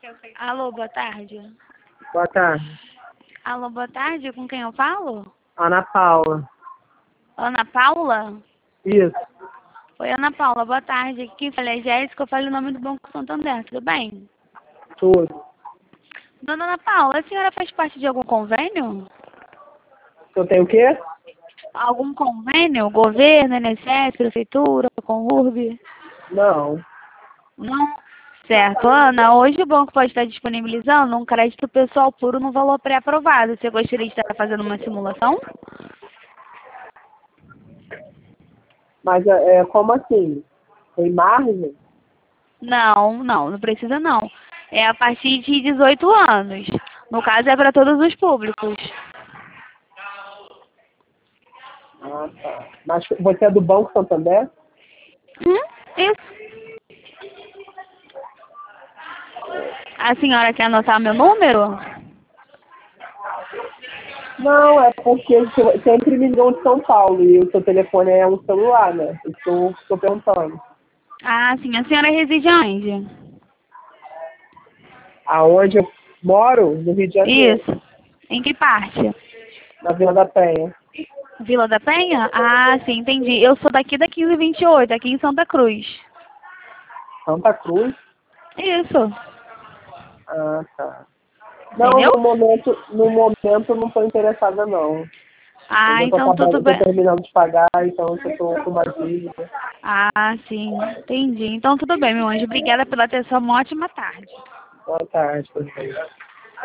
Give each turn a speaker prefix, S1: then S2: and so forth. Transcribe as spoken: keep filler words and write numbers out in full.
S1: Alô, boa tarde.
S2: Boa tarde.
S1: Alô, boa tarde, com quem eu falo?
S2: Ana Paula.
S1: Ana Paula?
S2: Isso.
S1: Oi, Ana Paula, boa tarde. Aqui quem fala é Jéssica, eu falo o nome do Banco Santander, tudo bem?
S2: Tudo.
S1: Dona Ana Paula, a senhora faz parte de algum convênio?
S2: Eu tenho o quê?
S1: Algum convênio? Governo, I N S S, Prefeitura, Conurb?
S2: Não.
S1: Não? Certo. Ana, hoje o banco pode estar disponibilizando um crédito pessoal puro no valor pré-aprovado. Você gostaria de estar fazendo uma simulação?
S2: Mas é, é como assim? Tem margem?
S1: Não, não, não precisa não. É a partir de dezoito anos. No caso é para todos os públicos.
S2: Ah, tá. Mas você é do Banco Santander?
S1: Hum, isso. A senhora quer anotar meu número?
S2: Não, é porque você sempre me ligou de São Paulo e o seu telefone é um celular, né? Estou, estou perguntando.
S1: Ah, sim. A senhora reside onde?
S2: Aonde eu moro? No Rio de Janeiro.
S1: Isso. Em que parte?
S2: Na Vila da Penha.
S1: Vila da Penha? Ah, sim, entendi. Eu sou daqui da quinze e vinte e oito, aqui em Santa Cruz.
S2: Santa Cruz?
S1: Isso.
S2: Ah, tá. Não,
S1: Entendeu?
S2: no momento, no momento eu não estou interessada, não.
S1: Ah,
S2: Eu estou
S1: então tudo
S2: acabando,
S1: bem.
S2: estou terminando de pagar, então eu estou com uma dívida.
S1: Ah, sim, entendi. Então tudo bem, meu anjo. Obrigada pela atenção. Uma ótima tarde.
S2: Boa tarde, perfeito.